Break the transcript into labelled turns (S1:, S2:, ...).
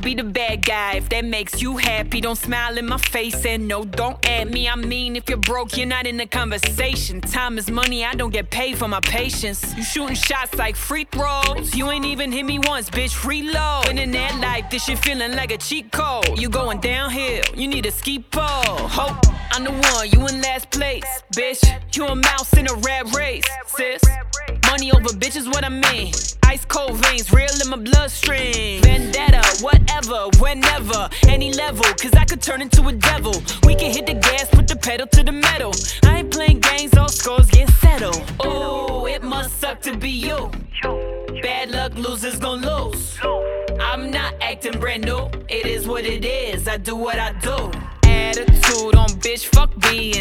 S1: be the bad guy if that makes you happy. Don't smile in my face and no, don't add me. I mean, if you're broke, you're not in the conversation. Time is money, I don't get paid for my patience. You shooting shots like free throws. You ain't even hit me once, bitch, reload. And in that life, this shit feeling like a cheat code. You going downhill, you need a ski pole. Hope I'm the one, you in last place, bitch. You a mouse in a rat race, sis. Money over bitches, what I mean. Ice cold veins, real in my bloodstream. Vendetta, whatever, whenever, any level, cause I could turn into a devil. We can hit the gas, put the pedal to the metal. I ain't playing games, all scores get settled. Oh, it must suck to be you. Bad luck, losers gon' lose. I'm not acting brand new, it is what it is. I do what I do. Attitude on bitch, fuck being